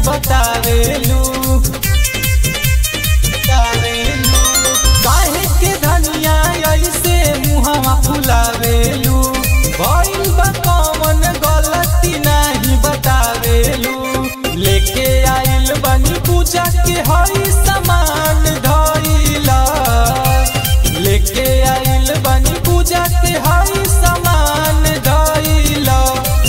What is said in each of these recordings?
बतावेलू काहे के धनिया ऐसे मुहवा फुलावेलू भइल बा कौन गलती नहीं बतावेलू लेके आइल बनी पूजा के हई सामान धइला लेके आइल बनी पूजा के हई सामान धइला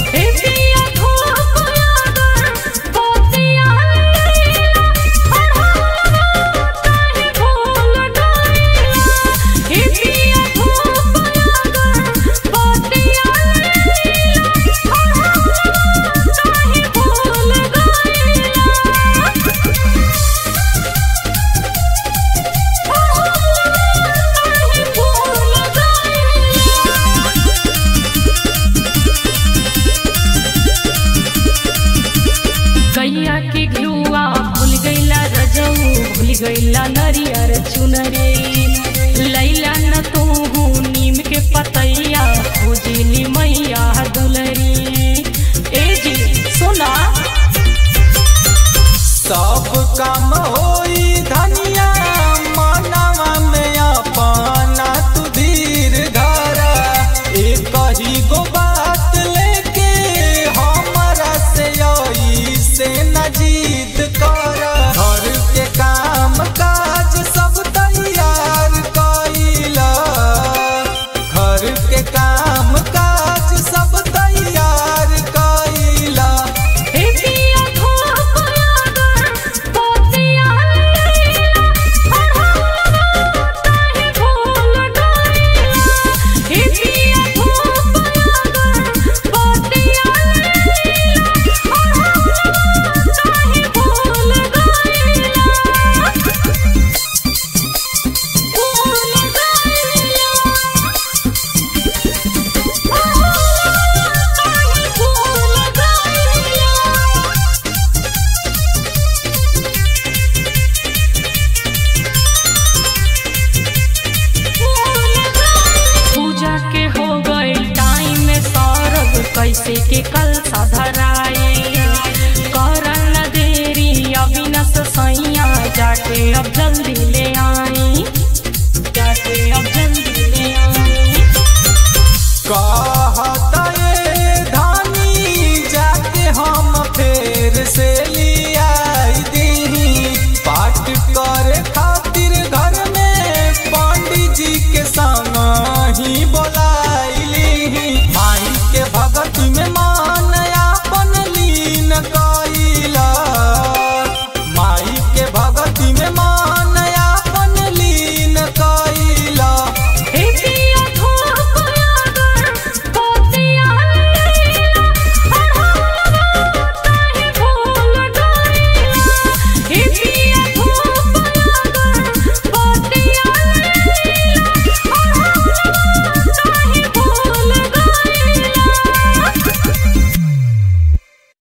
गैया के घुआ भूल गईला रजऊ भूल गईला नरियर चुनरी लैला न तू नीम के पतैया पूजली मैया दुलरी ए जी सुना सब काम होई धनिया मनवा में अपना तू धीर धरा एक ही गो बात लेके हमरा से से न जीत कर घर के काम काज सब तैयार कइला घर के काम काज सब तैयार कइला कैसे के कल साधराए करन देरी अविनस सैया जाके अब जल्दी